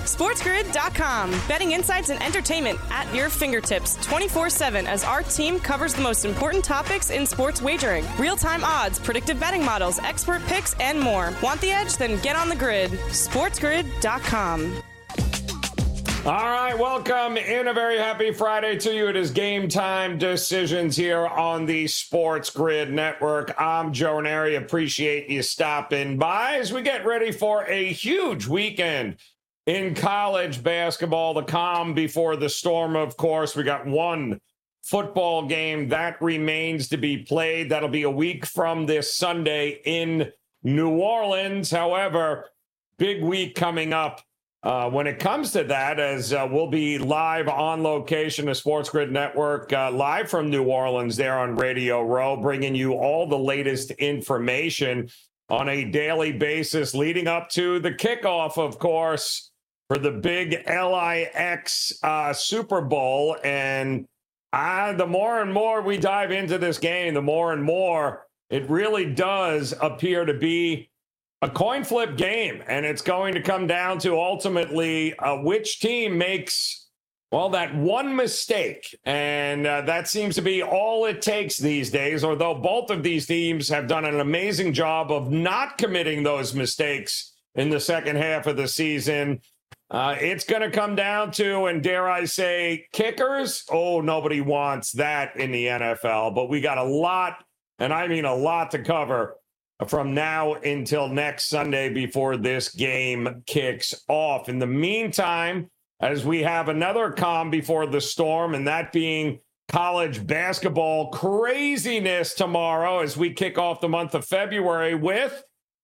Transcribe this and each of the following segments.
SportsGrid.com. Betting insights and entertainment at your fingertips 24/7 as our team covers the most important topics in sports wagering. Real-time odds, predictive betting models, expert picks, and more. Want the edge? Then get on the grid. SportsGrid.com. All right, welcome in. A very happy Friday to you. It is Game Time Decisions here on the Sports Grid Network. I'm Joe Neri. Appreciate you stopping by as we get ready for a huge weekend in college basketball. The calm before the storm, of course. We got one football game that remains to be played. That'll be a week from this Sunday in New Orleans. However, big week coming up. When it comes to that, as we'll be live on location, the Sports Grid Network, live from New Orleans there on Radio Row, bringing you all the latest information on a daily basis leading up to the kickoff, of course, for the big LIX Super Bowl. And the more and more we dive into this game, the more and more it really does appear to be a coin flip game, and it's going to come down to ultimately which team makes, well, that one mistake. And that seems to be all it takes these days, although both of these teams have done an amazing job of not committing those mistakes in the second half of the season. It's going to come down to, and dare I say, kickers. Oh, nobody wants that in the NFL, but we got a lot, and I mean a lot, to cover from now until next Sunday before this game kicks off. In the meantime, as we have another calm before the storm, and that being college basketball craziness tomorrow as we kick off the month of February with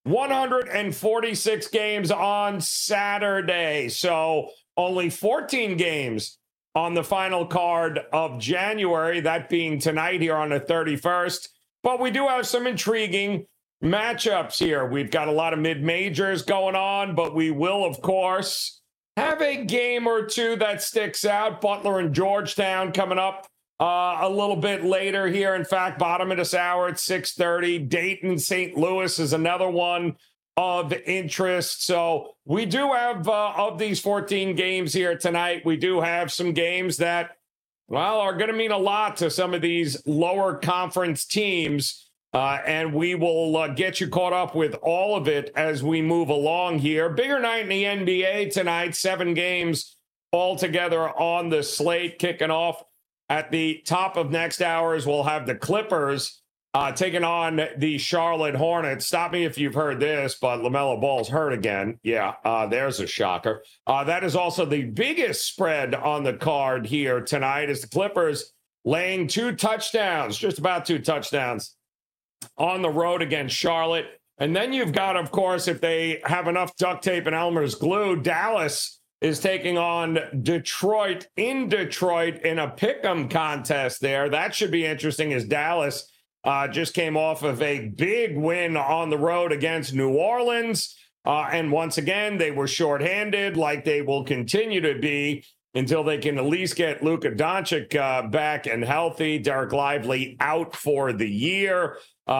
146 games on Saturday. So only 14 games on the final card of January, that being tonight here on the 31st. But we do have some intriguing matchups here. We've got a lot of mid-majors going on, but we will, of course, have a game or two that sticks out. Butler and Georgetown coming up a little bit later here. In fact, bottom of this hour at 6:30. Dayton, St. Louis is another one of interest. So we do have, of these 14 games here tonight, we do have some games that, well, are going to mean a lot to some of these lower conference teams. And we will get you caught up with all of it as we move along here. Bigger night in the NBA tonight. 7 games altogether on the slate. Kicking off at the top of next hours, we'll have the Clippers taking on the Charlotte Hornets. Stop me if you've heard this, but LaMelo Ball's hurt again. Yeah, there's a shocker. That is also the biggest spread on the card here tonight, is the Clippers laying 2 touchdowns, just about 2 touchdowns, on the road against Charlotte. And then you've got, of course, if they have enough duct tape and Elmer's glue, Dallas is taking on Detroit in Detroit in a pick'em contest there. That should be interesting, as Dallas just came off of a big win on the road against New Orleans. And once again, they were shorthanded, like they will continue to be until they can at least get Luka Doncic back and healthy. Derek Lively out for the year.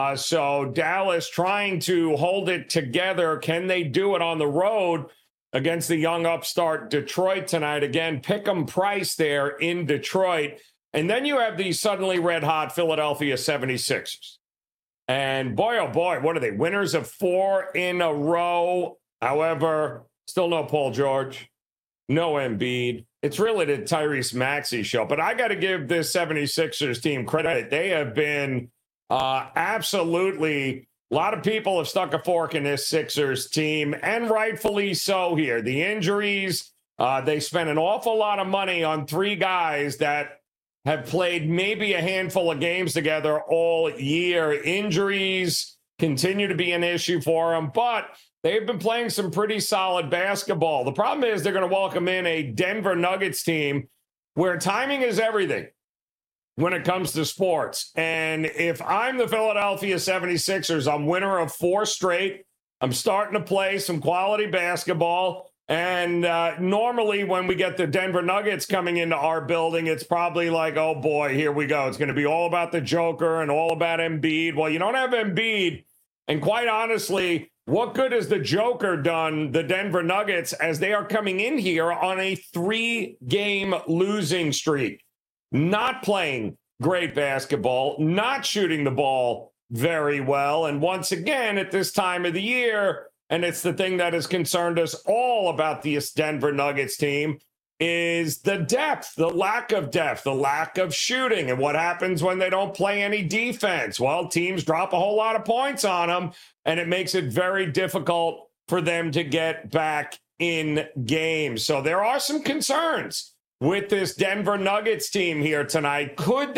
So Dallas trying to hold it together. Can they do it on the road against the young upstart Detroit tonight? Again, pick 'em price there in Detroit. And then you have the suddenly red-hot Philadelphia 76ers. And boy, oh boy, what are they? Winners of 4 in a row. However, still no Paul George, no Embiid. It's really the Tyrese Maxey show. But I got to give this 76ers team credit. They have been absolutely, a lot of people have stuck a fork in this Sixers team, and rightfully so here. The injuries, they spent an awful lot of money on 3 guys that have played maybe a handful of games together all year. Injuries continue to be an issue for them, but they've been playing some pretty solid basketball. The problem is they're going to welcome in a Denver Nuggets team where timing is everything when it comes to sports. And if I'm the Philadelphia 76ers, I'm winner of 4 straight. I'm starting to play some quality basketball. And normally when we get the Denver Nuggets coming into our building, it's probably like, oh boy, here we go. It's going to be all about the Joker and all about Embiid. Well, you don't have Embiid. And quite honestly, What good has the Joker done the Denver Nuggets as they are coming in here on a 3-game losing streak? Not playing great basketball, not shooting the ball very well. And once again, at this time of the year, and it's the thing that has concerned us all about this Denver Nuggets team, is the depth, the lack of depth, the lack of shooting. And what happens when they don't play any defense? Well, teams drop a whole lot of points on them, and it makes it very difficult for them to get back in games. So there are some concerns with this Denver Nuggets team here tonight. Could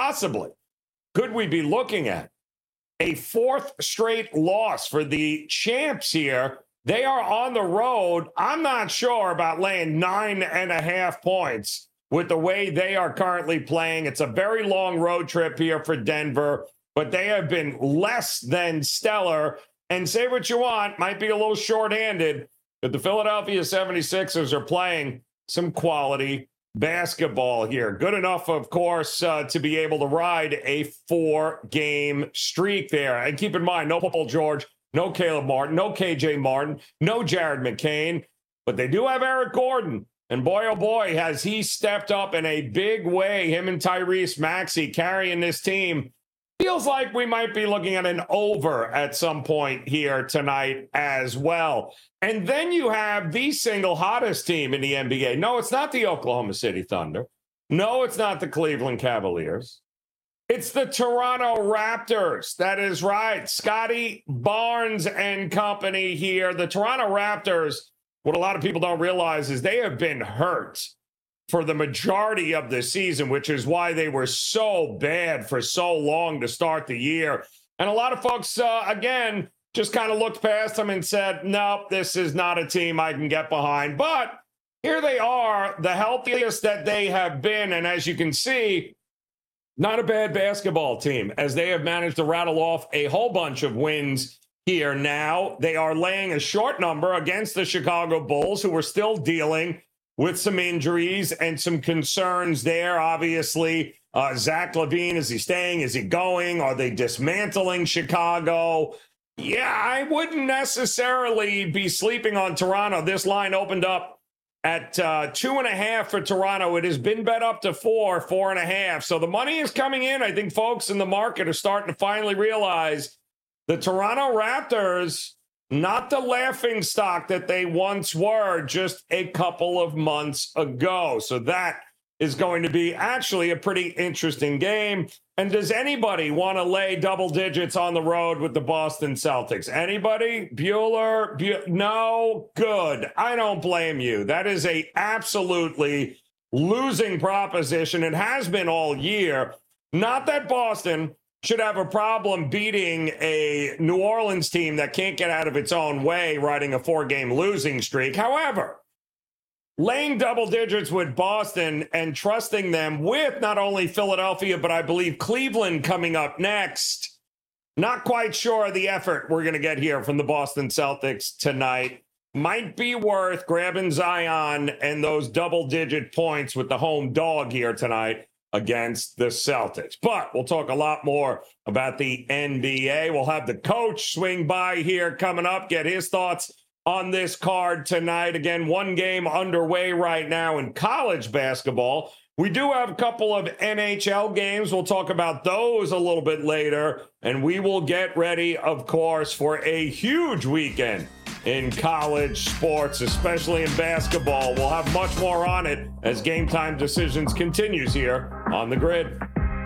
we be looking at a 4th straight loss for the champs here? They are on the road. I'm not sure about laying 9.5 points with the way they are currently playing. It's a very long road trip here for Denver, but they have been less than stellar. And say what you want, might be a little shorthanded, but the Philadelphia 76ers are playing some quality basketball here. Good enough, of course, to be able to ride a 4-game streak there. And keep in mind, no Paul George, no Caleb Martin, no KJ Martin, no Jared McCain, but they do have Eric Gordon. And boy, oh boy, has he stepped up in a big way. Him and Tyrese Maxey carrying this team. Feels like we might be looking at an over at some point here tonight as well. And then you have the single hottest team in the NBA. No, it's not the Oklahoma City Thunder. No, it's not the Cleveland Cavaliers. It's the Toronto Raptors. That is right. Scotty Barnes and company here. The Toronto Raptors, what a lot of people don't realize is they have been hurt for the majority of the season, which is why they were so bad for so long to start the year. And a lot of folks, again, just kind of looked past them and said, nope, this is not a team I can get behind. But here they are, the healthiest that they have been. And as you can see, not a bad basketball team, as they have managed to rattle off a whole bunch of wins here now. They are laying a short number against the Chicago Bulls, who are still dealing with some injuries and some concerns there. Obviously, Zach LaVine, is he staying? Is he going? Are they dismantling Chicago? Yeah, I wouldn't necessarily be sleeping on Toronto. This line opened up at 2.5 for Toronto. It has been bet up to 4.5. So the money is coming in. I think folks in the market are starting to finally realize the Toronto Raptors, not the laughing stock that they once were just a couple of months ago. So that is going to be actually a pretty interesting game. And does anybody want to lay double digits on the road with the Boston Celtics? Anybody? Bueller? No? Good. I don't blame you. That is a absolutely losing proposition. It has been all year. Not that Boston should have a problem beating a New Orleans team that can't get out of its own way, riding a 4-game losing streak. However, laying double digits with Boston and trusting them with not only Philadelphia, but I believe Cleveland coming up next, not quite sure of the effort we're going to get here from the Boston Celtics tonight. Might be worth grabbing Zion and those double-digit points with the home dog here tonight against the Celtics. But we'll talk a lot more about the NBA. We'll have the coach swing by here coming up, get his thoughts on this card tonight. Again, 1 game underway right now in college basketball. We do have a couple of NHL games. We'll talk about those a little bit later. And we will get ready, of course, for a huge weekend in college sports, especially in basketball. We'll have much more on it as Game Time Decisions continues here on The Grid.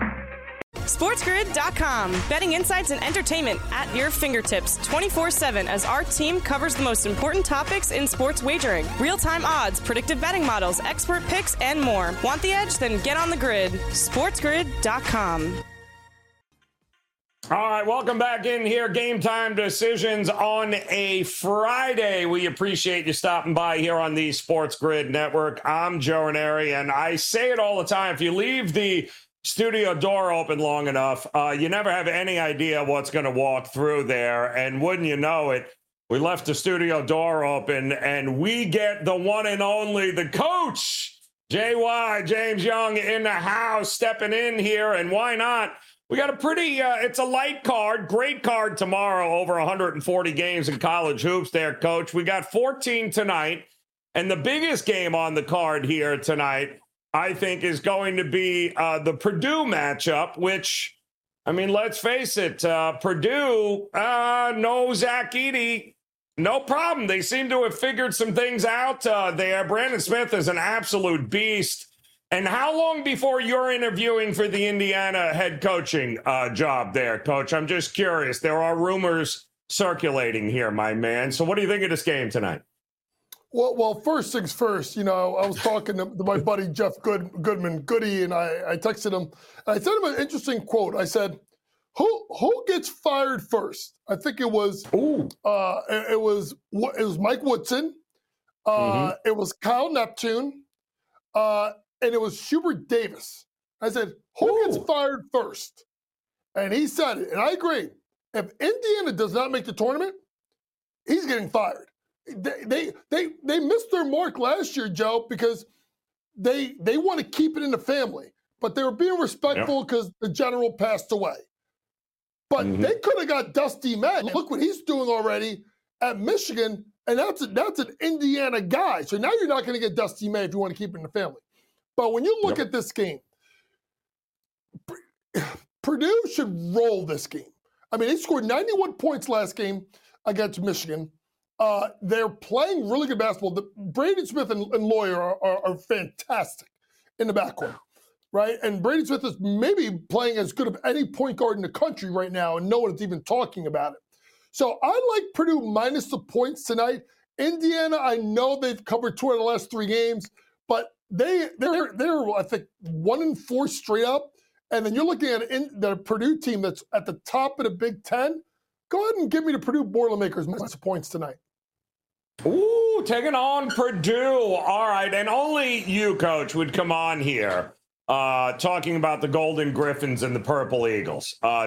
SportsGrid.com. Betting insights and entertainment at your fingertips 24/7 as our team covers the most important topics in sports wagering. Real-time odds, predictive betting models, expert picks, and more. Want the edge? Then get on the grid. SportsGrid.com. All right, welcome back in here. Game Time Decisions on a Friday. We appreciate you stopping by here on the Sports Grid Network. I'm Joe Ranieri, and I say it all the time. If you leave the studio door open long enough, you never have any idea what's going to walk through there. And wouldn't you know it, we left the studio door open, and we get the one and only, the coach, JY, James Young, in the house, stepping in here. And why not? We got a pretty, it's a light card, great card tomorrow, over 140 games in college hoops there, Coach. We got 14 tonight, and the biggest game on the card here tonight, I think, is going to be the Purdue matchup, which, I mean, let's face it, Purdue, no Zach Edey, no problem. They seem to have figured some things out there. Brandon Smith is an absolute beast. And how long before you're interviewing for the Indiana head coaching job there, Coach? I'm just curious. There are rumors circulating here, my man. So what do you think of this game tonight? Well, first things first, I was talking to my buddy Jeff Goodman, Goody, and I texted him. And I sent him an interesting quote. I said, who gets fired first? I think it was Mike Woodson. It was Kyle Neptune. And it was Hubert Davis. I said, who gets fired first? And he said it, and I agree. If Indiana does not make the tournament, he's getting fired. They missed their mark last year, Joe, because they want to keep it in the family. But they were being respectful because the general passed away. But they could have got Dusty May. Look what he's doing already at Michigan, and that's an Indiana guy. So now you're not going to get Dusty May if you want to keep it in the family. But when you look at this game, Purdue should roll this game. I mean, they scored 91 points last game against Michigan. They're playing really good basketball. Braden Smith and Lawyer are fantastic in the backcourt, right? And Braden Smith is maybe playing as good of any point guard in the country right now, and no one's even talking about it. So I like Purdue minus the points tonight. Indiana, I know they've covered 2 out of the last 3 games, but they're I think 1-4 straight up, and then you're looking at the Purdue team that's at the top of the Big Ten. Go ahead and give me the Purdue Boilermakers minus points tonight. Ooh, taking on Purdue. All right, and only you, Coach, would come on here talking about the Golden Griffins and the Purple Eagles. Now,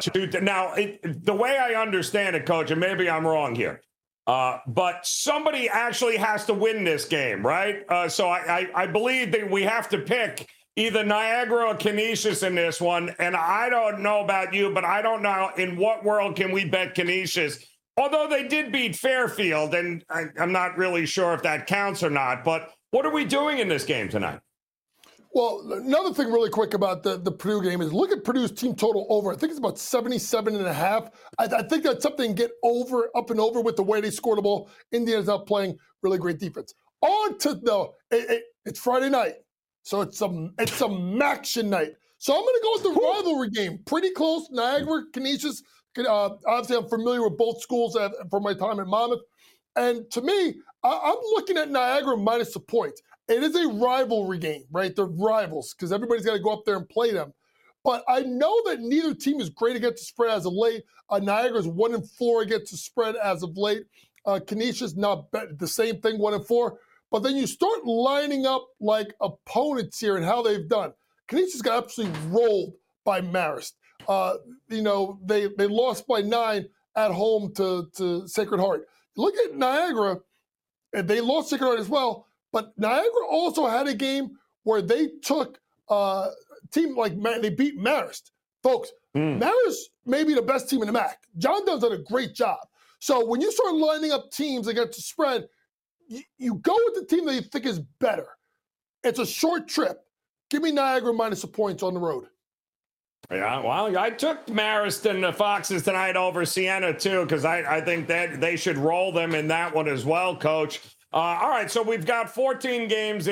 the way I understand it, Coach, and maybe I'm wrong here, but somebody actually has to win this game, right? So I believe that we have to pick either Niagara or Canisius in this one. And I don't know about you, but I don't know in what world can we bet Canisius, although they did beat Fairfield, and I'm not really sure if that counts or not. But what are we doing in this game tonight? Well, another thing really quick about the Purdue game is look at Purdue's team total over. I think it's about 77.5. I think that's something to get up and over with the way they scored the ball. Indiana's not playing really great defense. On to it's Friday night, so it's some action night. So I'm going to go with the rivalry game. Pretty close, Niagara, Canisius. Obviously, I'm familiar with both schools from my time at Monmouth. And to me, I'm looking at Niagara minus the points. It is a rivalry game, right? They're rivals because everybody's got to go up there and play them. But I know that neither team is great against the spread as of late. Niagara's 1-4 against the spread as of late. Canisius not the same thing, 1-4. But then you start lining up like opponents here and how they've done. Canisius got absolutely rolled by Marist. They lost by 9 at home to Sacred Heart. Look at Niagara, and they lost Sacred Heart as well. But Niagara also had a game where they took a team they beat Marist. Folks, Marist may be the best team in the MAC. John Dunn's done a great job. So when you start lining up teams against the spread, you go with the team that you think is better. It's a short trip. Give me Niagara minus the points on the road. Yeah, well, I took Marist and the Foxes tonight over Siena, too, because I think that they should roll them in that one as well, Coach. All right, so we've got 14 games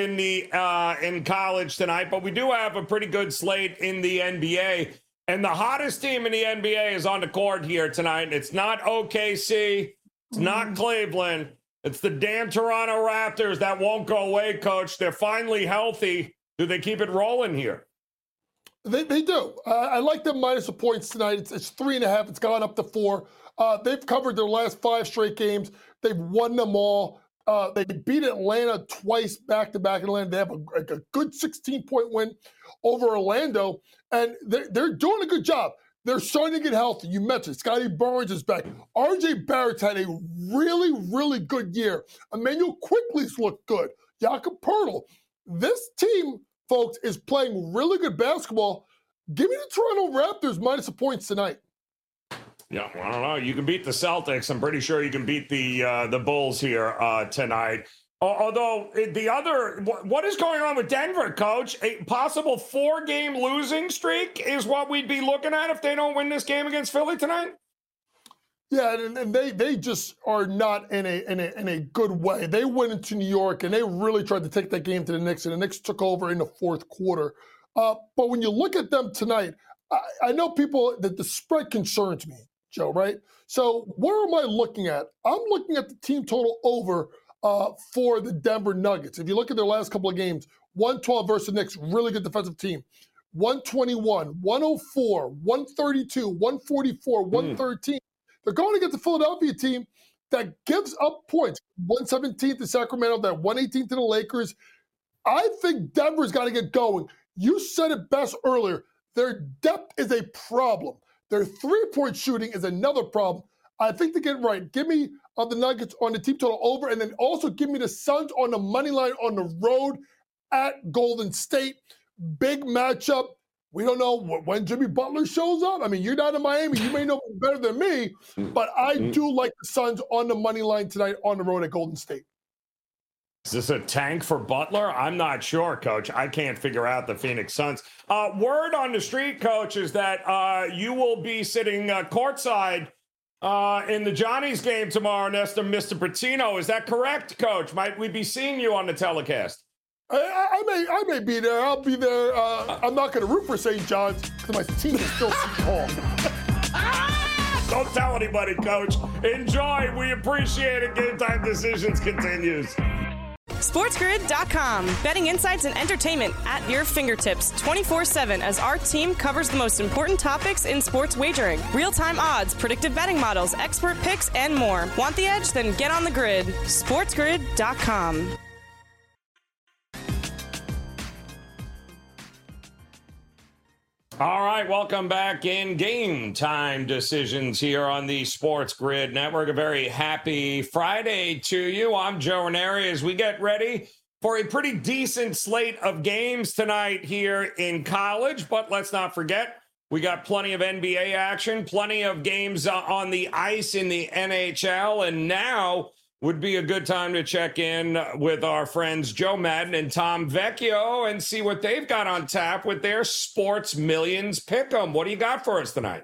in college tonight, but we do have a pretty good slate in the NBA. And the hottest team in the NBA is on the court here tonight. It's not OKC. It's not Cleveland. It's the damn Toronto Raptors that won't go away, Coach. They're finally healthy. Do they keep it rolling here? They do. I like them minus the points tonight. It's 3.5. It's gone up to 4. They've covered their last 5 straight games. They've won them all. They beat Atlanta twice back-to-back in Atlanta. They have a good 16-point win over Orlando, and they're doing a good job. They're starting to get healthy. You mentioned Scotty Barnes is back. RJ Barrett's had a really, really good year. Emmanuel Quickley's looked good. Jakob Poeltl. This team, folks, is playing really good basketball. Give me the Toronto Raptors minus a point tonight. Yeah, well, I don't know. You can beat the Celtics. I'm pretty sure you can beat the Bulls here tonight. Although what is going on with Denver, Coach? A possible 4-game losing streak is what we'd be looking at if they don't win this game against Philly tonight. Yeah, and they just are not in a good way. They went into New York and they really tried to take that game to the Knicks, and the Knicks took over in the fourth quarter. But when you look at them tonight, I know people that the spread concerns me, Joe, right? So where am I looking at? I'm looking at the team total over for the Denver Nuggets. If you look at their last couple of games, 112 versus the Knicks, really good defensive team. 121, 104, 132, 144, 113. They're going against the Philadelphia team that gives up points. 117 to Sacramento, that 118 to the Lakers. I think Denver's got to get going. You said it best earlier. Their depth is a problem. Their three-point shooting is another problem. I think to get right, give me the Nuggets on the team total over, and then also give me the Suns on the money line on the road at Golden State. Big matchup. We don't know when Jimmy Butler shows up. I mean, you're not in Miami. You may know better than me, but I do like the Suns on the money line tonight on the road at Golden State. Is this a tank for Butler? I'm not sure, Coach. I can't figure out the Phoenix Suns. Word on the street, Coach, is that you will be sitting courtside in the Johnny's game tomorrow next to Mr. Patino. Is that correct, Coach? Might we be seeing you on the telecast? I may be there. I'll be there. I'm not going to root for St. John's because my team is still Seton Hall. Don't tell anybody, Coach. Enjoy. We appreciate it. Game Time Decisions continues. SportsGrid.com. Betting insights and entertainment at your fingertips 24/7 as our team covers the most important topics in sports wagering. Real-time odds, predictive betting models, expert picks, and more. Want the edge? Then get on the grid. SportsGrid.com. All right, welcome back in Game Time Decisions here on the Sports Grid Network. A very happy Friday to you. I'm Joe Ranieri as we get ready for a pretty decent slate of games tonight here in college. But let's not forget, we got plenty of NBA action, plenty of games on the ice in the NHL, and now would be a good time to check in with our friends Joe Madden and Tom Vecchio and see what they've got on tap with their Sports Millions Pick'em. What do you got for us tonight?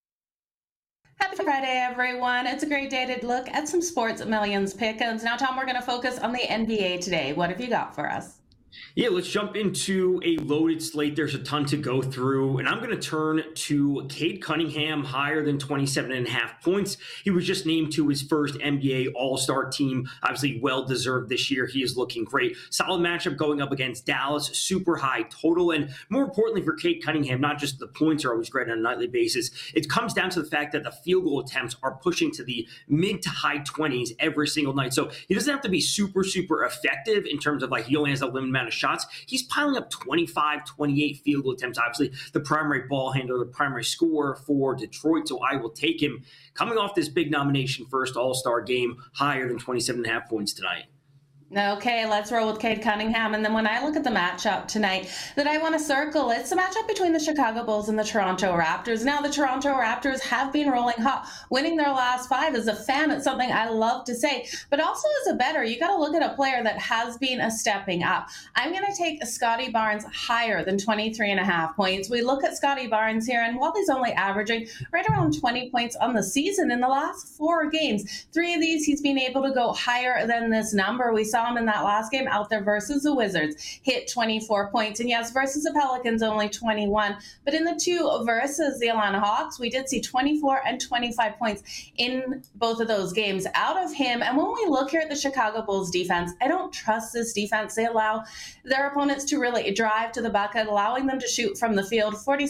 Happy Friday, everyone. It's a great day to look at some Sports Millions Pick'ems. Now, Tom, we're going to focus on the NBA today. What have you got for us? Yeah, let's jump into a loaded slate. There's a ton to go through, and I'm going to turn to Cade Cunningham, higher than 27.5 points. He was just named to his first NBA All-Star team. Obviously, well-deserved this year. He is looking great. Solid matchup going up against Dallas, super high total, and more importantly for Cade Cunningham, not just the points are always great on a nightly basis. It comes down to the fact that the field goal attempts are pushing to the mid to high 20s every single night. So he doesn't have to be super, super effective in terms of he only has a limited amount of shots. He's piling up 25, 28 field goal attempts. Obviously, the primary ball handler, the primary scorer for Detroit. So I will take him coming off this big nomination first All-Star game, higher than 27.5 points tonight. Okay, let's roll with Cade Cunningham. And then when I look at the matchup tonight that I want to circle, it's the matchup between the Chicago Bulls and the Toronto Raptors. Now, the Toronto Raptors have been rolling hot, winning their last 5. As a fan, it's something I love to say. But also as a bettor, you got to look at a player that has been stepping up. I'm going to take Scottie Barnes higher than 23.5 points. We look at Scottie Barnes here, and while he's only averaging right around 20 points on the season in the last 4 games, 3 of these he's been able to go higher than this number. We saw him in that last game out there versus the Wizards, hit 24 points. And yes, versus the Pelicans, only 21. But in the 2 versus the Atlanta Hawks, we did see 24 and 25 points in both of those games out of him. And when we look here at the Chicago Bulls defense, I don't trust this defense. They allow their opponents to really drive to the bucket, allowing them to shoot from the field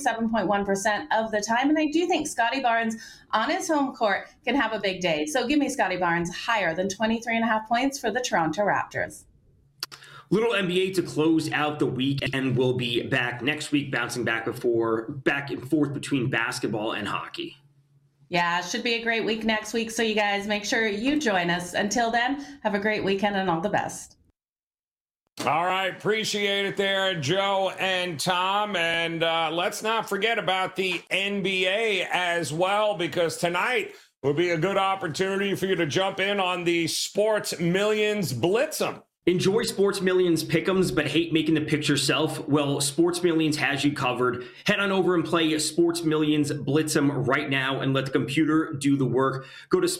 47.1% of the time. And I do think Scottie Barnes on his home court can have a big day. So give me Scottie Barnes higher than 23.5 points for the Toronto Raptors. Little NBA to close out the week, and we'll be back next week, bouncing back and forth between basketball and hockey. Yeah, it should be a great week next week. So you guys make sure you join us. Until then, have a great weekend and all the best. All right, appreciate it there, Joe and Tom. And let's not forget about the NBA as well, because tonight will be a good opportunity for you to jump in on the Sports Millions Blitz'em. Enjoy Sports Millions pick'ems, but hate making the picks yourself? Well, Sports Millions has you covered. Head on over and play Sports Millions Blitz'em right now and let the computer do the work. Go to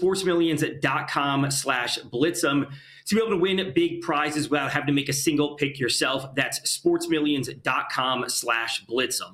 sportsmillions.com/blitz'em to be able to win big prizes without having to make a single pick yourself. That's sportsmillions.com/blitz'em.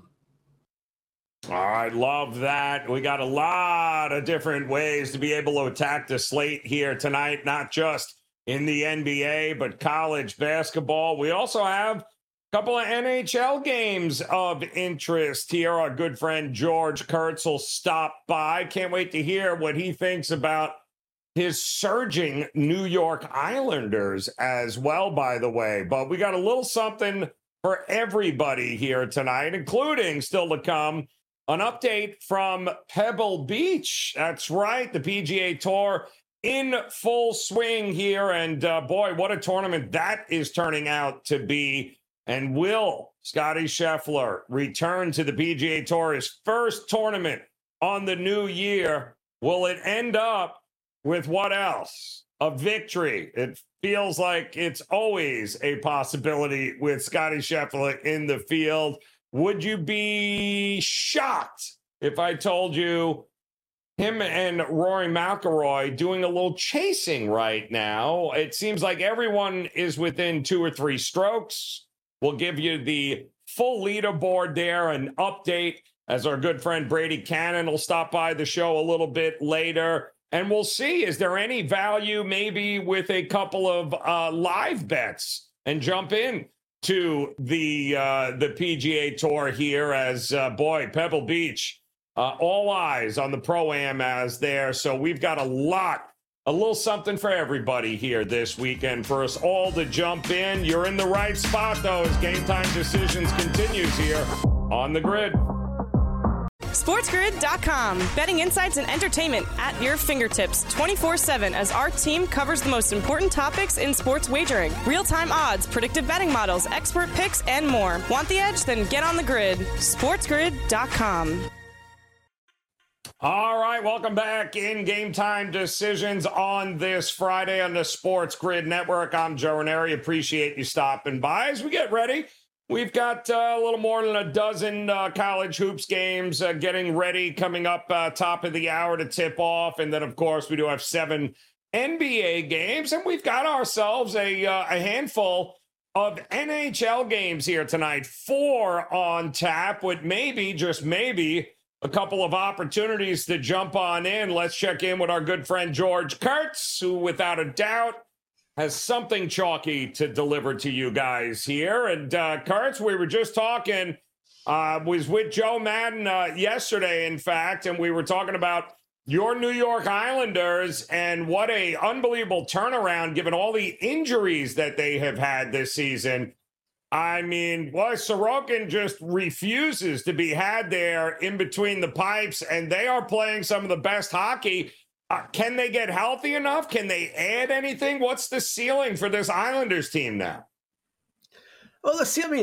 All right, love that. We got a lot of different ways to be able to attack the slate here tonight, not just in the NBA, but college basketball. We also have a couple of NHL games of interest here. Our good friend George Kurtz will stop by. Can't wait to hear what he thinks about his surging New York Islanders as well, by the way. But we got a little something for everybody here tonight, including still to come, an update from Pebble Beach. That's right, the PGA Tour in full swing here. And boy, what a tournament that is turning out to be. And will Scottie Scheffler return to the PGA Tour, his first tournament on the new year? Will it end up with what else? A victory. It feels like it's always a possibility with Scottie Scheffler in the field. Would you be shocked if I told you him and Rory McIlroy doing a little chasing right now? It seems like everyone is within 2 or 3 strokes. We'll give you the full leaderboard there, an update, as our good friend Brady Cannon will stop by the show a little bit later. And we'll see, is there any value maybe with a couple of live bets and jump in to the PGA Tour here as, boy, Pebble Beach, all eyes on the Pro-Am as there. So we've got a little something for everybody here this weekend for us all to jump in. You're in the right spot, though, as Game Time Decisions continues here on the Grid. SportsGrid.com. Betting insights and entertainment at your fingertips 24/7 as our team covers the most important topics in sports wagering. Real-time odds, predictive betting models, expert picks, and more. Want the edge? Then get on the grid. SportsGrid.com. All right, welcome back in Game Time Decisions on this Friday on the Sports Grid Network. I'm Joe Ranieri. Appreciate you stopping by. As we get ready, we've got a little more than a dozen college hoops games getting ready, coming up top of the hour to tip off. And then, of course, we do have 7 NBA games. And we've got ourselves a handful of NHL games here tonight. 4 on tap with maybe, just maybe, a couple of opportunities to jump on in. Let's check in with our good friend George Kurtz, who without a doubt has something chalky to deliver to you guys here. And Kurtz, we were just talking, was with Joe Madden yesterday, in fact, and we were talking about your New York Islanders and what a unbelievable turnaround given all the injuries that they have had this season. I mean, well, Sorokin just refuses to be had there in between the pipes, and they are playing some of the best hockey. Can they get healthy enough? Can they add anything? What's the ceiling for this Islanders team now? Well,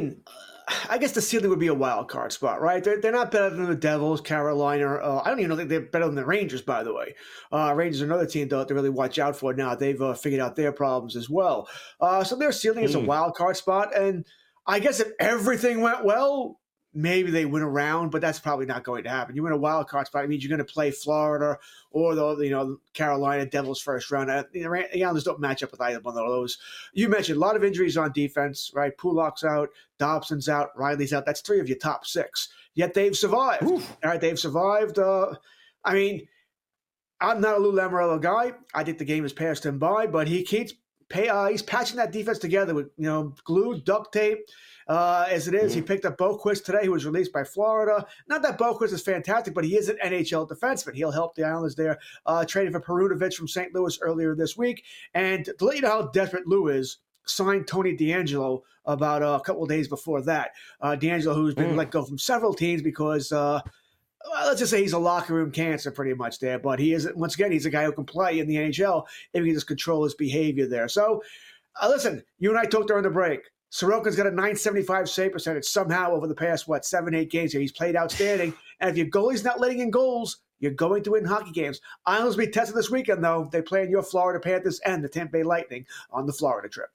I guess the ceiling would be a wild card spot, right? They're not better than the Devils, Carolina. I don't even think they're better than the Rangers, by the way. Rangers are another team, though, to really watch out for now. They've figured out their problems as well. So their ceiling is a wild card spot, and I guess if everything went well, maybe they win a round, but that's probably not going to happen. You win a wild card spot, it means you're going to play Florida or the Carolina Devils first round. The Islanders don't match up with either one of those. You mentioned a lot of injuries on defense, right? Pulak's out, Dobson's out, Riley's out. That's 3 of your top 6. Yet they've survived. Oof. All right, they've survived. I'm not a Lou Lamoriello guy. I think the game has passed him by, but he keeps he's patching that defense together with glue, duct tape. As it is, he picked up Boquist today, who was released by Florida. Not that Boquist is fantastic, but he is an NHL defenseman. He'll help the Islanders there. Traded for Perunovic from St. Louis earlier this week. And to let you know how desperate Lou is, signed Tony DeAngelo about a couple of days before that. DeAngelo, who's been let go from several teams because let's just say he's a locker room cancer pretty much there. But he is, once again, he's a guy who can play in the NHL if he can just control his behavior there. So Listen, you and I talked during the break. Sorokin's got a 975 save percentage somehow over the past, 7-8 games here. He's played outstanding. And if your goalie's not letting in goals, you're going to win hockey games. Islanders will be tested this weekend, though. They play in your Florida Panthers and the Tampa Bay Lightning on the Florida trip.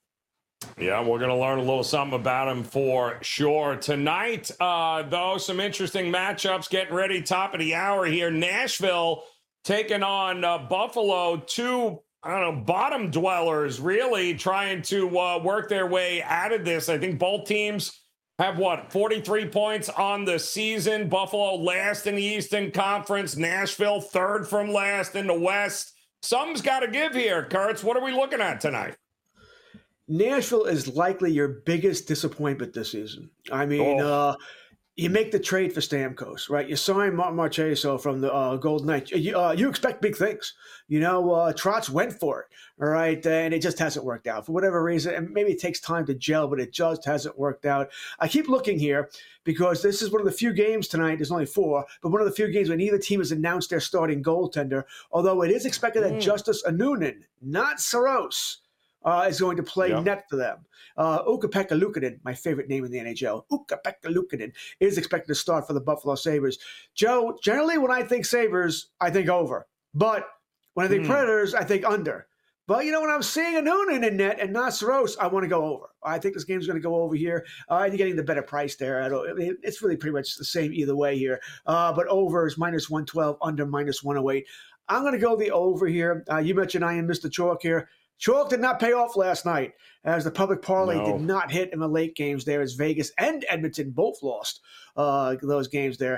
Yeah, we're going to learn a little something about him for sure. Tonight, though, some interesting matchups getting ready. Top of the hour here. Nashville taking on Buffalo. Two, bottom dwellers really trying to work their way out of this. I think both teams have, 43 points on the season. Buffalo last in the Eastern Conference. Nashville third from last in the West. Something's got to give here, Kurtz. What are we looking at tonight? Nashville is likely your biggest disappointment this season. I mean, you make the trade for Stamkos, right? You sign Martin Marchessault from the Golden Knights. You expect big things. Trotz went for it, all right? And it just hasn't worked out for whatever reason. And maybe it takes time to gel, but it just hasn't worked out. I keep looking here because this is one of the few games tonight. There's only 4, but one of the few games when neither team has announced their starting goaltender, although it is expected that Justus Anunen, not Saros, is going to play net for them. Ukko-Pekka Luukkonen, my favorite name in the NHL, Ukko-Pekka Luukkonen, is expected to start for the Buffalo Sabres. Joe, generally when I think Sabres, I think over. But when I think Predators, I think under. But, when I'm seeing Anunen in net and not Saros, I want to go over. I think this game's going to go over here. And you're getting the better price there. It's really pretty much the same either way here. But over is -112, under -108. I'm going to go the over here. You mentioned I am Mr. Chalk here. Chalk did not pay off last night as the public parlay did not hit in the late games there as Vegas and Edmonton both lost those games there.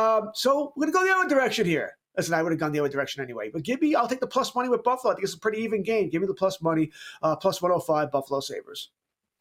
So we're going to go the other direction here. Listen, I would have gone the other direction anyway. But I'll take the plus money with Buffalo. I think it's a pretty even game. Give me the plus money, plus 105 Buffalo Sabres.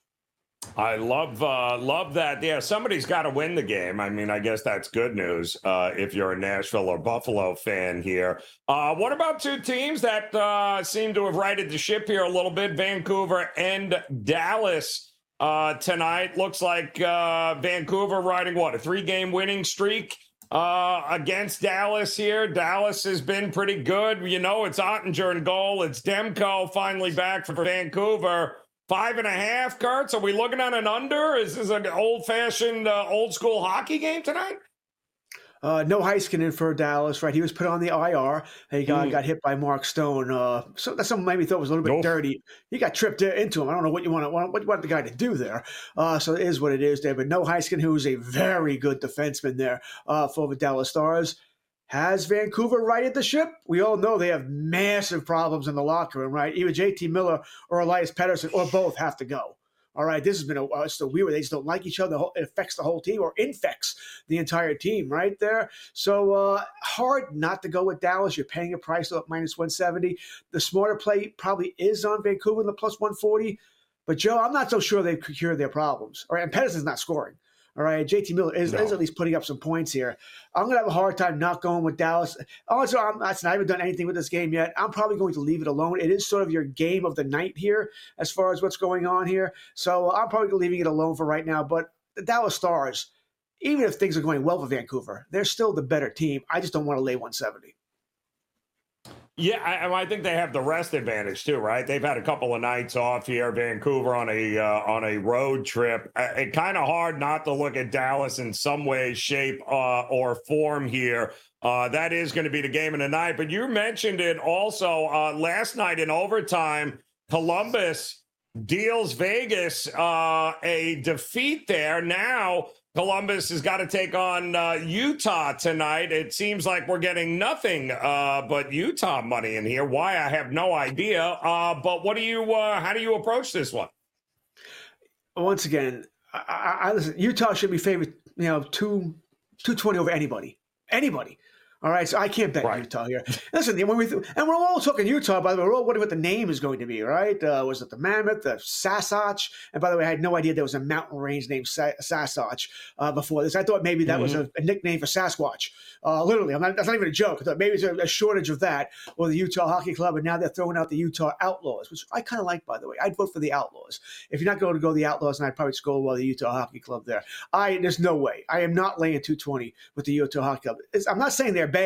I love that. Yeah, somebody's got to win the game. I mean, I guess that's good news if you're a Nashville or Buffalo fan here. What about two teams that seem to have righted the ship here a little bit? Vancouver and Dallas tonight. Looks like Vancouver riding, a 3-game winning streak against Dallas here. Dallas has been pretty good. It's Ottinger in goal. It's Demko finally back for Vancouver. 5.5, Kurtz. Are we looking at an under? Is this an old-fashioned, old-school hockey game tonight? No Heiskanen for Dallas, right? He was put on the IR. He got hit by Mark Stone. So that's something maybe thought was a little bit dirty. He got tripped into him. I don't know what you want the guy to do there. So it is what it is there. But no Heiskanen, who is a very good defenseman there for the Dallas Stars. Has Vancouver righted the ship? We all know they have massive problems in the locker room, right? Either JT Miller or Elias Pettersson or both have to go. All right, this has been it's so weird. They just don't like each other. It affects the whole team or infects the entire team right there. So hard not to go with Dallas. You're paying a price of -170. The smarter play probably is on Vancouver in the plus 140. But, Joe, I'm not so sure they've cured their problems. All right, and Pettersson's not scoring. All right, JT Miller is at least putting up some points here. I'm going to have a hard time not going with Dallas. Also, I haven't done anything with this game yet. I'm probably going to leave it alone. It is sort of your game of the night here as far as what's going on here. So I'm probably leaving it alone for right now. But the Dallas Stars, even if things are going well for Vancouver, they're still the better team. I just don't want to lay 170. Yeah, I think they have the rest advantage too, right? They've had a couple of nights off here, Vancouver on a road trip. It's kind of hard not to look at Dallas in some way, shape, or form here. That is going to be the game of the night. But you mentioned it also last night in overtime. Columbus deals Vegas a defeat there. Now Columbus has got to take on Utah tonight. It seems like we're getting nothing but Utah money in here. Why, I have no idea. But what do you? How do you approach this one? Once again, I listen. Utah should be favored. 220 over anybody. Anybody. All right, so I can't bet Utah here. Listen, and we're all talking Utah, by the way, we're all wondering what the name is going to be, right? Was it the Mammoth, the Sasquatch? And by the way, I had no idea there was a mountain range named Sasquatch before this. I thought maybe that was a nickname for Sasquatch. Literally, that's not even a joke. I thought maybe it's a shortage of that, or the Utah Hockey Club, and now they're throwing out the Utah Outlaws, which I kind of like, by the way. I'd vote for the Outlaws. If you're not going to go the Outlaws, then I'd probably just go the Utah Hockey Club there. There's no way. I am not laying 220 with the Utah Hockey Club. I'm not saying they're bad.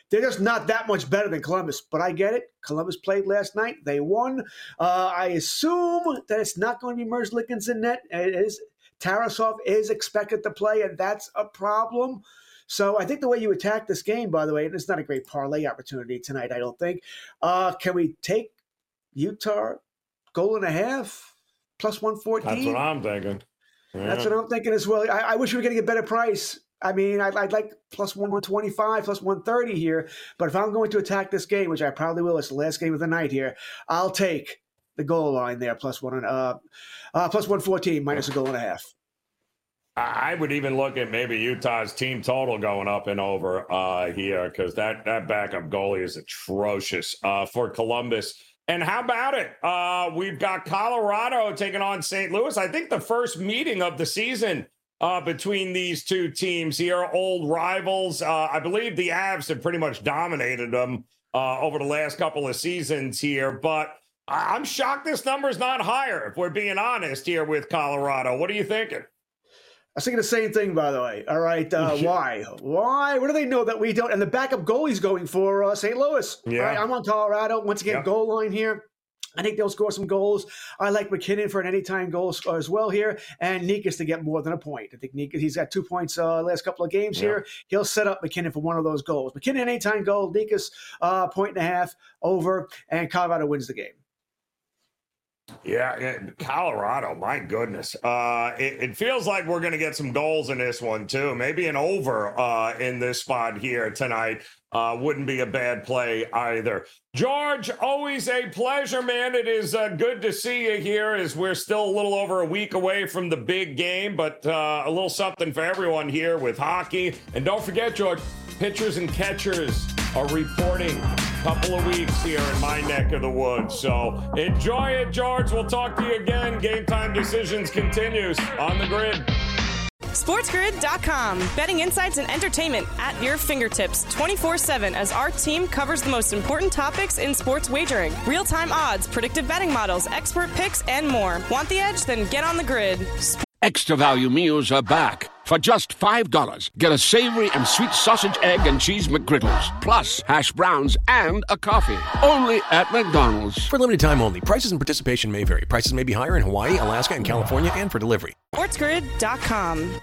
They're just not that much better than Columbus, but I get it. Columbus played last night. They won. I assume that it's not going to be Merzlikins in net. Tarasov is expected to play, and that's a problem. So I think the way you attack this game, by the way, and it's not a great parlay opportunity tonight, I don't think. Can we take Utah goal and a half plus 114? That's what I'm thinking. Yeah. That's what I'm thinking as well. I wish we were getting a better price. I mean, I'd like plus 125, plus 130 here. But if I'm going to attack this game, which I probably will, it's the last game of the night here, I'll take the goal line there, plus 114 minus a goal and a half. I would even look at maybe Utah's team total going up and over here, because that backup goalie is atrocious for Columbus. And how about it? We've got Colorado taking on St. Louis. I think the first meeting of the season between these two teams here, old rivals. I believe the Avs have pretty much dominated them over the last couple of seasons here. But I'm shocked this number is not higher, if we're being honest here with Colorado. What are you thinking? I was thinking the same thing, by the way. All right, why? Why? What do they know that we don't? And the backup goalie's going for St. Louis. Yeah. Right? I'm on Colorado. Once again, goal line here. I think they'll score some goals. I like McKinnon for an anytime goal as well here, and Nekus to get more than a point. I think Nekus, he's got 2 points last couple of games here. He'll set up McKinnon for one of those goals. McKinnon anytime goal, Nekus 1.5 over, and Colorado wins the game. Yeah, Colorado, my goodness. It feels like we're going to get some goals in this one, too. Maybe an over in this spot here tonight. Wouldn't be a bad play either. George, always a pleasure, man. It is good to see you here, as we're still a little over a week away from the big game, but a little something for everyone here with hockey. And don't forget, George, pitchers and catchers are reporting a couple of weeks here in my neck of the woods. So enjoy it, George. We'll talk to you again. Game Time Decisions continues on the Grid. SportsGrid.com. Betting insights and entertainment at your fingertips 24/7 as our team covers the most important topics in sports wagering. Real-time odds, predictive betting models, expert picks, and more. Want the edge? Then get on the Grid. Extra value meals are back. For just $5, get a savory and sweet sausage, egg, and cheese McGriddles, plus hash browns and a coffee. Only at McDonald's. For limited time only. Prices and participation may vary. Prices may be higher in Hawaii, Alaska, and California, and for delivery. SportsGrid.com.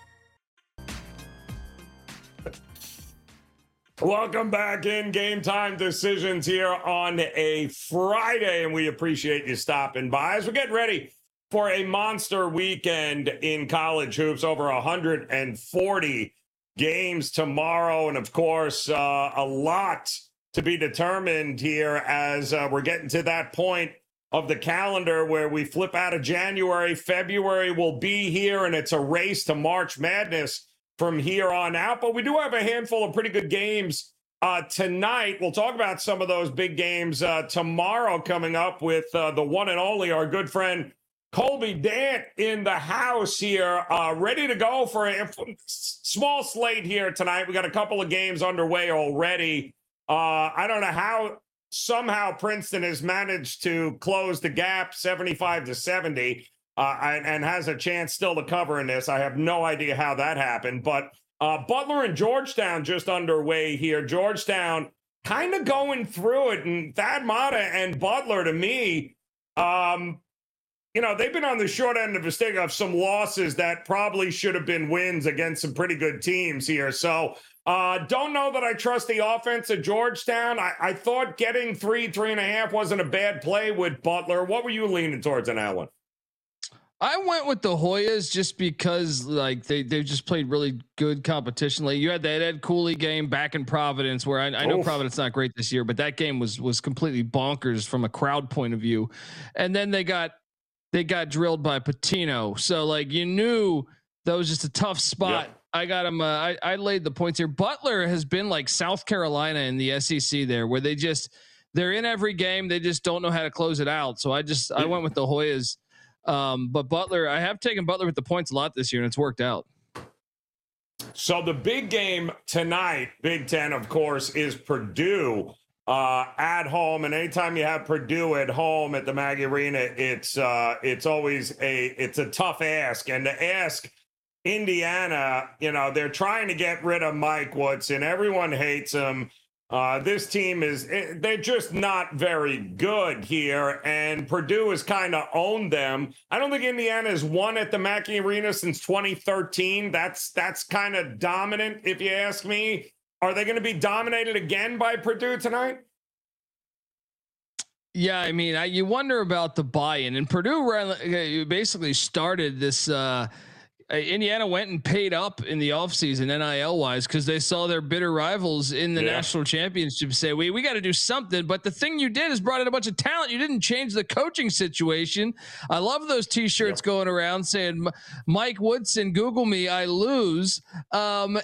Welcome back in Game Time Decisions here on a Friday, and we appreciate you stopping by as we're getting ready for a monster weekend in college hoops. Over 140 games tomorrow, and of course, a lot to be determined here as we're getting to that point of the calendar where we flip out of January. February will be here, and it's a race to March Madness from here on out. But we do have a handful of pretty good games tonight. We'll talk about some of those big games tomorrow, coming up with the one and only, our good friend Colby Dant in the house here, ready to go for a small slate here tonight. We got a couple of games underway already. I don't know how somehow Princeton has managed to close the gap 75-70 and has a chance still to cover in this. I have no idea how that happened, but Butler and Georgetown just underway here. Georgetown kind of going through it, and Thad Matta and Butler, to me, they've been on the short end of the stick of some losses that probably should have been wins against some pretty good teams here. So don't know that I trust the offense at Georgetown. I thought getting 3.5 wasn't a bad play with Butler. What were you leaning towards in that one? I went with the Hoyas just because they've just played really good competition. Like, you had that Ed Cooley game back in Providence, where I know Providence not great this year, but that game was completely bonkers from a crowd point of view. And then they got drilled by Patino. So you knew that was just a tough spot. Yep. I got him. I laid the points here. Butler has been like South Carolina in the SEC there, where they're in every game. They just don't know how to close it out. So I went with the Hoyas. But Butler, I have taken Butler with the points a lot this year, and it's worked out. So the big game tonight, Big Ten, of course, is Purdue at home. And anytime you have Purdue at home at the Maggie Arena, it's always a tough ask. And to ask Indiana, they're trying to get rid of Mike Woodson. Everyone hates him. This team they're just not very good here, and Purdue has kind of owned them. I don't think Indiana has won at the Mackey Arena since 2013. That's kind of dominant, if you ask me. Are they going to be dominated again by Purdue tonight? Yeah, I mean, you wonder about the buy-in. And Purdue basically started this. Indiana went and paid up in the offseason NIL wise because they saw their bitter rivals in the national championship say, we got to do something. But the thing you did is brought in a bunch of talent. You didn't change the coaching situation. I love those t-shirts going around saying, Mike Woodson, Google me, I lose. I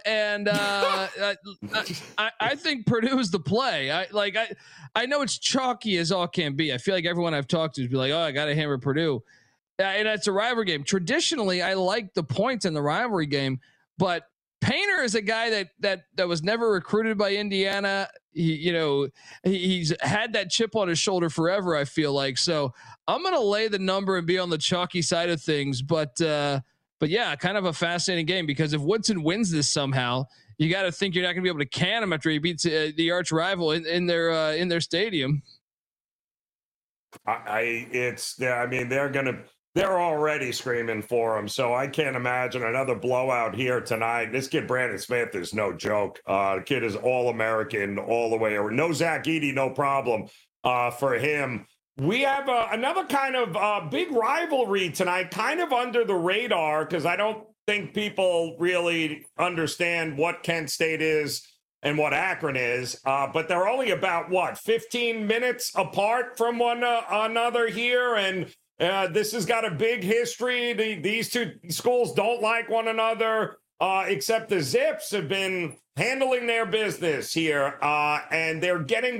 think Purdue is the play. I know it's chalky as all can be. I feel like everyone I've talked to is be like, I got to hammer Purdue. And it's a rivalry game. Traditionally, I like the points in the rivalry game, but Painter is a guy that was never recruited by Indiana. He's had that chip on his shoulder forever, I feel like. So I'm going to lay the number and be on the chalky side of things. But yeah, kind of a fascinating game because if Woodson wins this somehow, you got to think you're not going to be able to can him after he beats the arch rival in their stadium. They're already screaming for him, so I can't imagine another blowout here tonight. This kid, Brandon Smith, is no joke. The kid is All-American all the way over. No Zach Edey, no problem for him. We have another kind of big rivalry tonight, kind of under the radar, because I don't think people really understand what Kent State is and what Akron is. But they're only about, 15 minutes apart from one another here, and this has got a big history. These two schools don't like one another, except the Zips have been handling their business here. And they're getting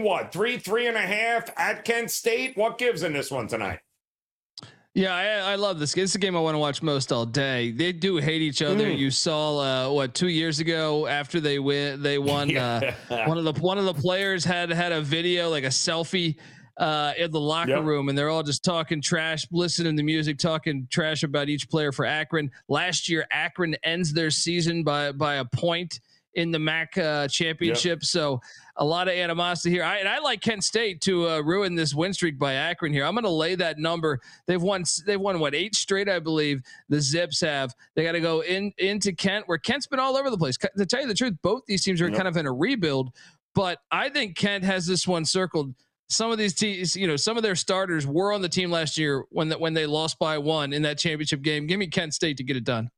3.5 at Kent State? What gives in this one tonight? Yeah, I love this. It's a game I want to watch most all day. They do hate each other. You saw 2 years ago after they won. One of the players had a video, like a selfie, in the locker room, and they're all just talking trash, listening to music, talking trash about each player for Akron. Last year, Akron ends their season by a point in the MAC championship. So a lot of animosity here. I like Kent State to ruin this win streak by Akron here. I'm going to lay that number. They've won 8 straight, I believe. The Zips have. They got to go into Kent, where Kent's been all over the place. To tell you the truth, both these teams are kind of in a rebuild, but I think Kent has this one circled. Some of these teams, some of their starters were on the team last year when they lost by 1 in that championship game. Give me Kent State to get it done.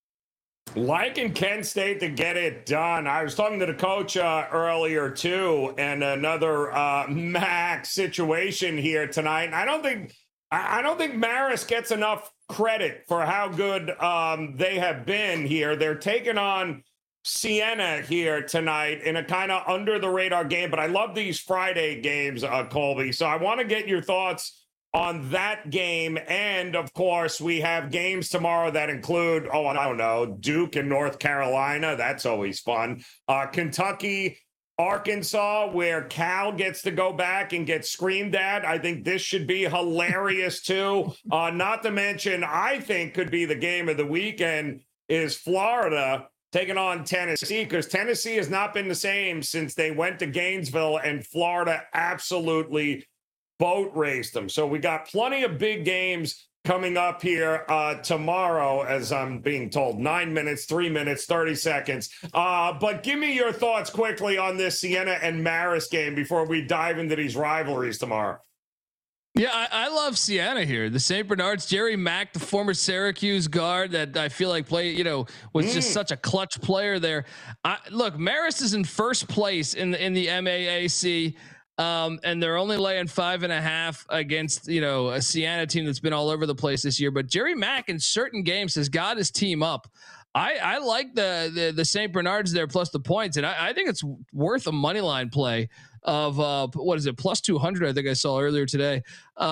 Liking Kent State to get it done. I was talking to the coach earlier too, and another MAC situation here tonight. And I don't think Marist gets enough credit for how good they have been here. They're taking on Siena here tonight in a kind of under the radar game, but I love these Friday games, Colby. So I want to get your thoughts on that game. And of course, we have games tomorrow that include, Duke and North Carolina. That's always fun. Kentucky, Arkansas, where Cal gets to go back and get screamed at. I think this should be hilarious too. Not to mention, I think could be the game of the weekend is Florida taking on Tennessee, because Tennessee has not been the same since they went to Gainesville, and Florida absolutely boat raced them. So we got plenty of big games coming up here tomorrow, as I'm being told. 9 minutes, 3 minutes, 30 seconds. But give me your thoughts quickly on this Siena and Marist game before we dive into these rivalries tomorrow. Yeah, I love Siena here. The St. Bernards, Jerry Mack, the former Syracuse guard that I feel like was just such a clutch player there. Look, Marist is in first place in the MAAC, and they're only laying 5.5 against a Siena team that's been all over the place this year. But Jerry Mack in certain games has got his team up. I like the St. Bernards there plus the points, and I think it's worth a money line play of what is it, plus 200? I think I saw earlier today.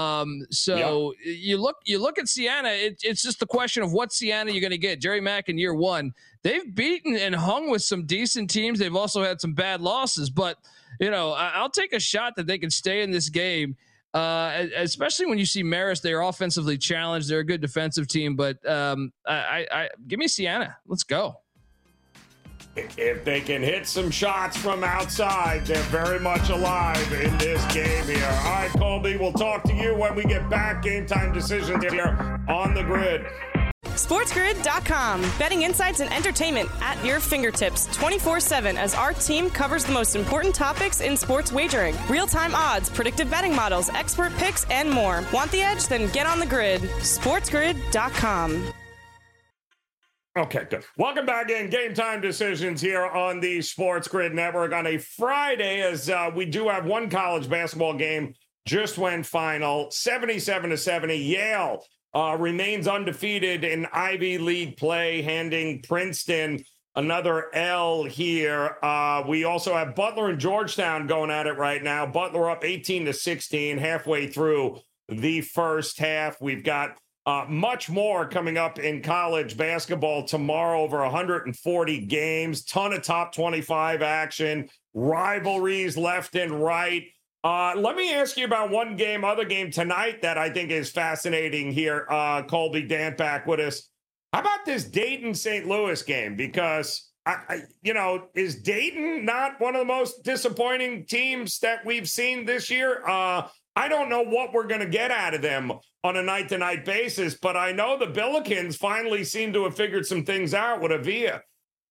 You look at Siena. It's just the question of what Siena you're going to get. Jerry Mack in year 1, they've beaten and hung with some decent teams. They've also had some bad losses, but I'll take a shot that they can stay in this game. Especially when you see Marist, they're offensively challenged. They're a good defensive team, but I give me Siena. Let's go. If they can hit some shots from outside, they're very much alive in this game here. All right, Colby, we'll talk to you when we get back. Game time decisions here on the grid. SportsGrid.com. Betting insights and entertainment at your fingertips 24/7 as our team covers the most important topics in sports wagering. Real-time odds, predictive betting models, expert picks, and more. Want the edge? Then get on the grid. SportsGrid.com. Okay, good. Welcome back in. Game time decisions here on the Sports Grid Network on a Friday, as we do have one college basketball game just went final, 77-70. Yale remains undefeated in Ivy League play, handing Princeton another L here. We also have Butler and Georgetown going at it right now. Butler up 18-16, halfway through the first half. We've got much more coming up in college basketball tomorrow, over 140 games, ton of top 25 action, rivalries left and right. Let me ask you about other game tonight that I think is fascinating here. Colby Dant back with us. How about this Dayton-St. Louis game? Because, is Dayton not one of the most disappointing teams that we've seen this year? I don't know what we're going to get out of them on a night-to-night basis, but I know the Billikens finally seem to have figured some things out with Avia.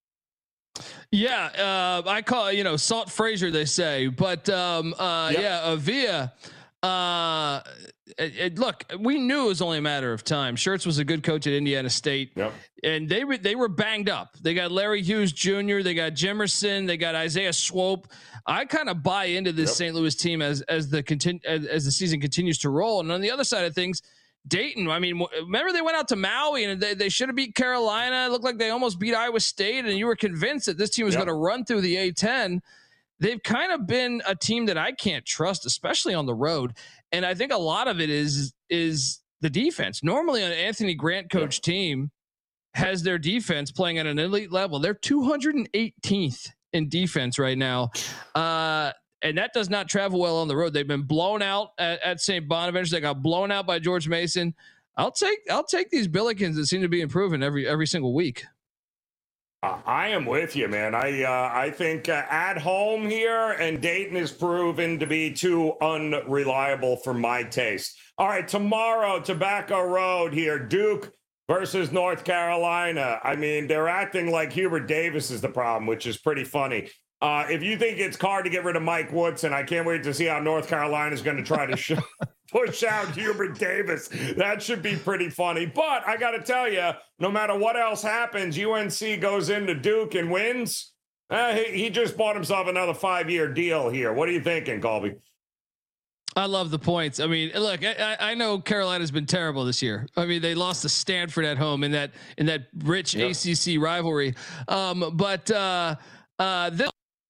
Yeah, I call it, Salt Frazier, they say, but Avia. Look, we knew it was only a matter of time. Schertz was a good coach at Indiana State, and they were banged up. They got Larry Hughes Jr., they got Jimerson, they got Isaiah Swope. I kind of buy into this St. Louis team as the season continues to roll. And on the other side of things, Dayton, I mean, remember they went out to Maui and they should have beat Carolina. It looked like they almost beat Iowa State, and you were convinced that this team was going to run through the A-10. They've kind of been a team that I can't trust, especially on the road. And I think a lot of it is the defense. Normally an Anthony Grant coach team has their defense playing at an elite level. They're 218th in defense right now. And that does not travel well on the road. They've been blown out at St. Bonaventure. They got blown out by George Mason. I'll take these Billikens that seem to be improving every single week. I am with you, man. I think at home here, and Dayton is proven to be too unreliable for my taste. All right, tomorrow, Tobacco Road here, Duke versus North Carolina. I mean, they're acting like Hubert Davis is the problem, which is pretty funny. If you think it's hard to get rid of Mike Woodson, I can't wait to see how North Carolina is going to try to push out Hubert Davis. That should be pretty funny. But I got to tell you, no matter what else happens, UNC goes into Duke and wins. He just bought himself another 5-year deal here. What are you thinking, Colby? I love the points. I mean, look, I know Carolina's been terrible this year. I mean, they lost to Stanford at home in that rich ACC rivalry. But this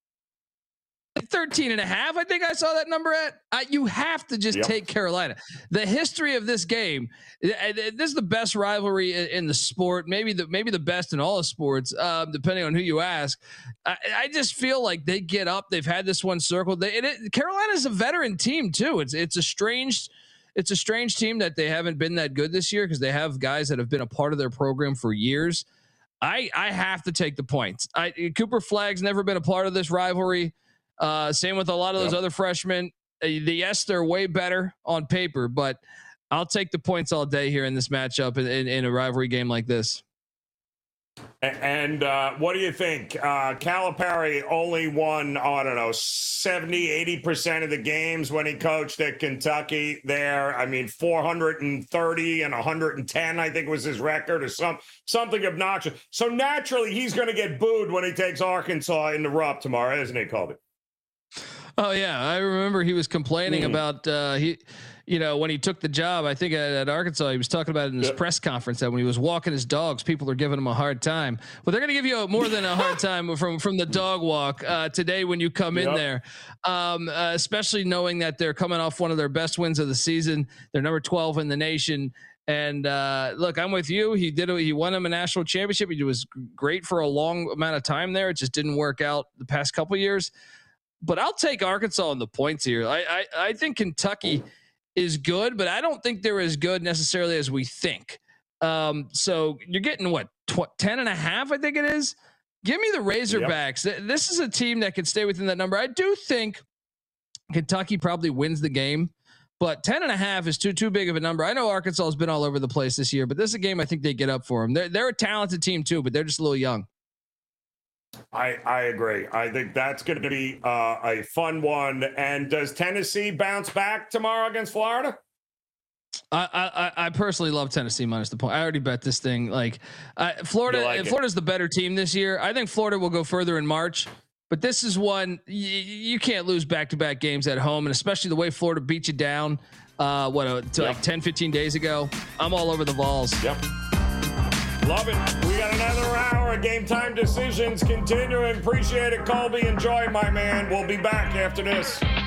13.5, I think I saw that number at. You have to just take Carolina. The history of this game, this is the best rivalry in the sport, maybe the best in all of sports, depending on who you ask. I just feel like they get up. They've had this one circled. Carolina's a veteran team too. It's a strange team that they haven't been that good this year because they have guys that have been a part of their program for years. I have to take the points. Cooper Flagg's never been a part of this rivalry. Same with a lot of those other freshmen. Yes, they're way better on paper, but I'll take the points all day here in this matchup in a rivalry game like this. And what do you think? Calipari only won, 70, 80% of the games when he coached at Kentucky there. I mean, 430 and 110, I think was his record, or something obnoxious. So naturally, he's going to get booed when he takes Arkansas in the Rupp tomorrow, isn't he, Colby? Oh yeah, I remember he was complaining about when he took the job. I think at Arkansas, he was talking about it in his press conference that when he was walking his dogs, people are giving him a hard time. Well, they're going to give you more than a hard time from the dog walk today when you come in there, especially knowing that they're coming off one of their best wins of the season. They're number 12 in the nation. And look, I'm with you. He won him a national championship. He was great for a long amount of time there. It just didn't work out the past couple of years. But I'll take Arkansas on the points here. I think Kentucky is good, but I don't think they're as good necessarily as we think. So you're getting 10.5, I think it is. Give me the Razorbacks. Yep. This is a team that could stay within that number. I do think Kentucky probably wins the game, but 10.5 is too big of a number. I know Arkansas has been all over the place this year, but this is a game I think they get up for them. They're a talented team too, but they're just a little young. I agree. I think that's going to be a fun one. And does Tennessee bounce back tomorrow against Florida? I personally love Tennessee minus the point. I already bet this thing. Florida's the better team this year. I think Florida will go further in March, but this is one you can't lose back-to-back games at home, and especially the way Florida beat you down like 10, 15 days ago. I'm all over the Vols. Yep. Love it. We got another hour of Game Time Decisions continuing. Appreciate it, Colby. Enjoy, my man. We'll be back after this.